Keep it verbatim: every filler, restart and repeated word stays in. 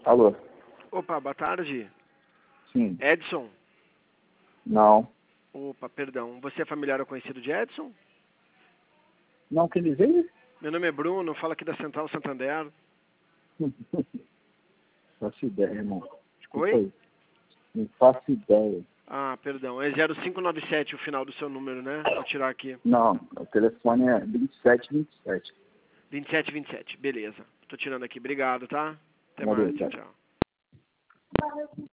Alô? Opa, boa tarde. Sim. Edson? Não. Opa, perdão. Você é familiar ou conhecido de Edson? Não, quem diz aí? Meu nome é Bruno, falo aqui da Central Santander. Não faço ideia, irmão. Oi? Aí. Não faço ideia. Ah, perdão. É zero cinco nove sete o final do seu número, né? Vou tirar aqui. Não, o telefone é vinte e sete vinte e sete. vinte e sete vinte e sete, beleza. Tô tirando aqui. Obrigado, tá? Até Valeu, mais. Tchau, tchau. tchau.